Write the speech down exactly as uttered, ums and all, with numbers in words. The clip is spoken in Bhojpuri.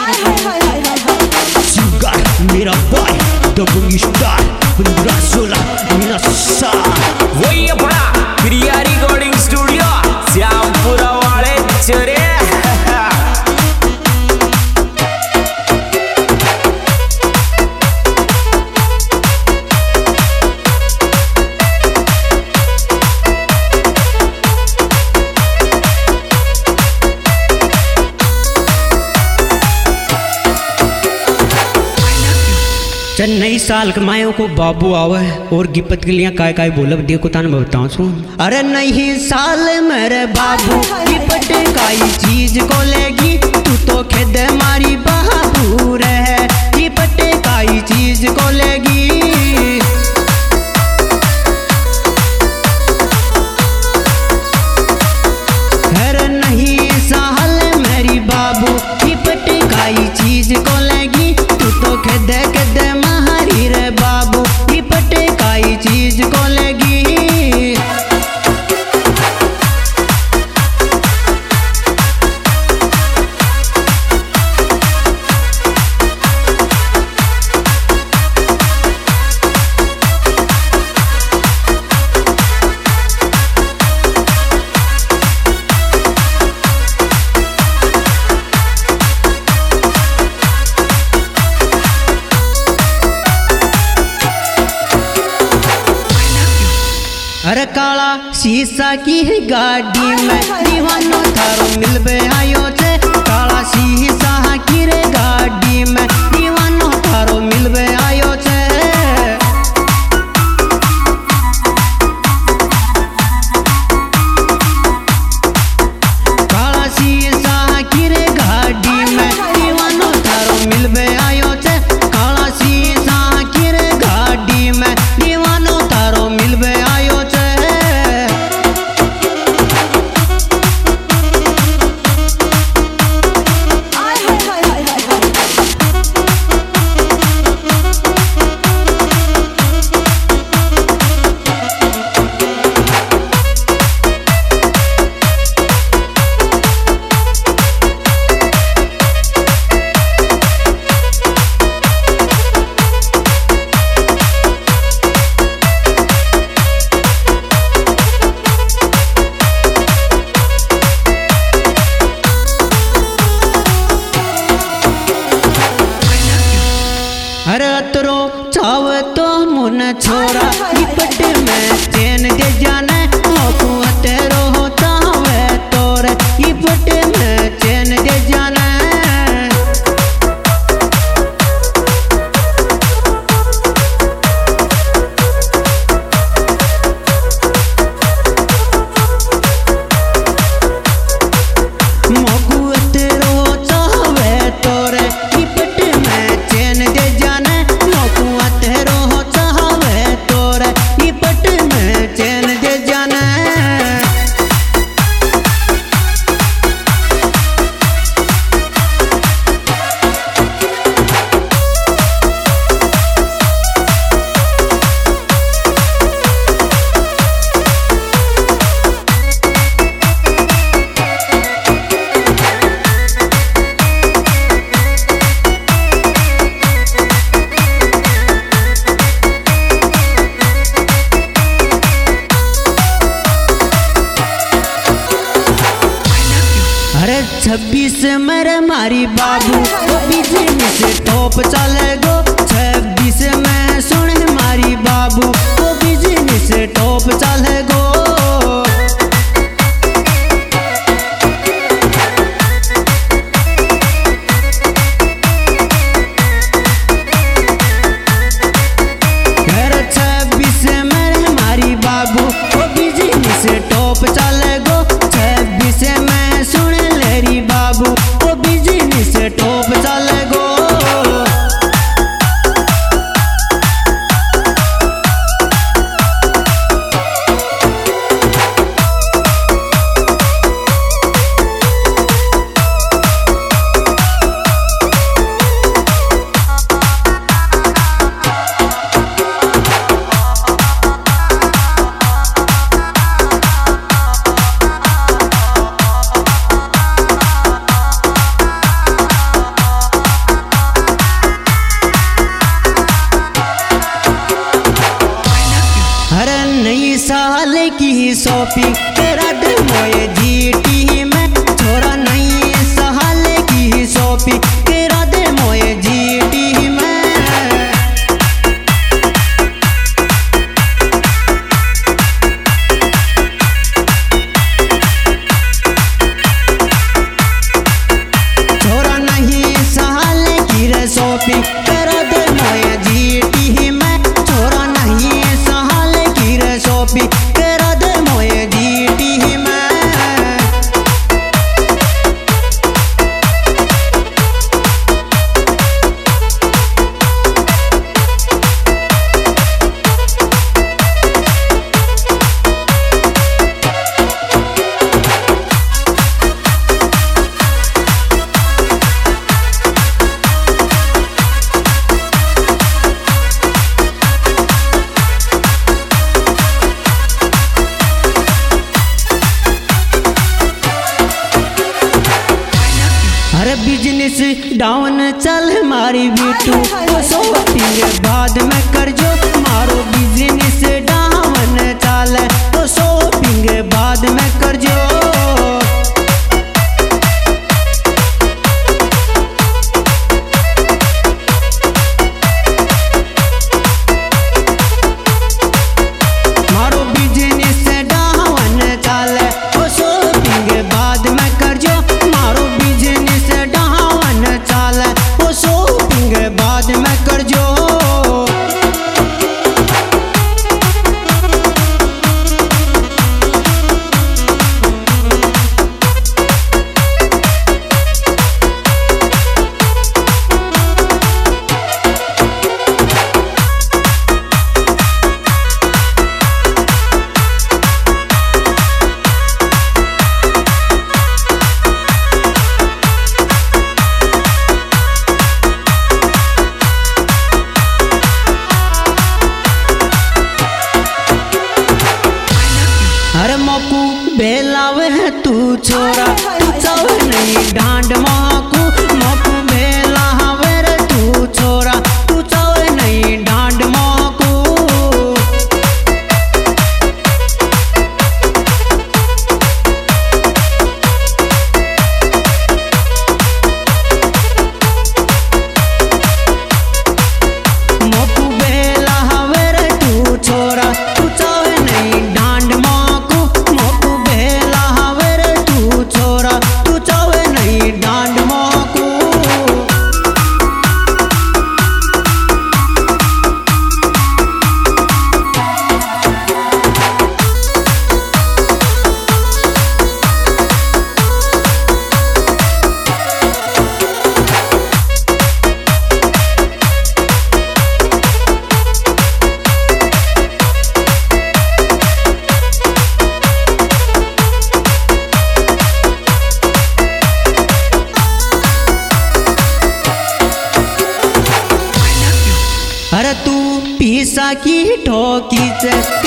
Sigar Mirabai Double Star Pendrasola Minasa वही अपना प्रिया रिकॉर्डिंग स्टूडियो श्यामपुरा वाले चरे नई साल के मायों को बाबू आवे और गिपत के लिए काय काय बोलब देखो तान बताऊं सु अरे नई साल मेरे बाबू गिपट काई चीज को लेगी तू तो खेद मारी बाबू रह गिपट काई चीज को लेगी अरे नई साल मेरी बाबू गिपट काई चीज को लेगी तू तो खेद खेद बाबू गिपट काई चीज को लेगी अरे काला शीशा की गाड़ी में दीवानो थारो मिलबे आयो छे काला शीशा की रे गाड़ी में दीवानो थारो मिलबे आयो छे काला शीशा की रे गाड़ी में दीवानो थारो मिलबे आयो छे काला शीशा की रे गाड़ी में दीवानो थारो मिलबे आयो अरे अतरो चावे तो मुन छोरा गिपट में चैन दे जाने मोकू अतरो हो चावे तोरे गिपट में चैन दे जाने मोकू अतरो हो चावे तोरे गिपट में चैन दे जाने तेरो हो चाहवे तोरे गिपट में चैन दे जाने छब्बीस मेरे मारी बाबू बिजनेस टॉप चले गो छब्बीस में सुन मारी बाबू वो बिजनेस टॉप चले गो छब्बीस मेरे मारी बाबू वो बिजनेस टॉप चले गो छब्बीस में सुन लेरी बाबू वो बिजनेस टॉप चले गो शॉपिंग करा दे मोए जीटी में छोरा नहीं सहाले की शॉपिंग करा दे मोए जीटी में। छोरा नहीं सहाले की रे शॉपिंग करा दे मोए जीटी में छोरा नहीं सहाले की रे शॉपिंग करा दे मोए जीटी में। अरे बिजनेस डाउन चल हमारी बीटू तो शॉपिंग बाद में कर जो मारो बिजनेस डाउन चल तो शॉपिंग बाद में कर जो। मारो बिजनेस डाउन चल तो शॉपिंग बाद में कर जो मारो बिजनेस डाउन चल तो शॉपिंग बाद में कर जो। अरे मोकू बेलावे है तू छोरा तू चावे नहीं डांड मोकू मोकू बेलावे रे तू छोरा तू चावे नहीं डांड मोकू। मोकू बेलावे रे तू छोरा तू चावे नहीं डांड मोकू मोकू बेलावे रे तू छोरा तू चावे नहीं डांड मोकू। अरे तू पीसा की ठोकी से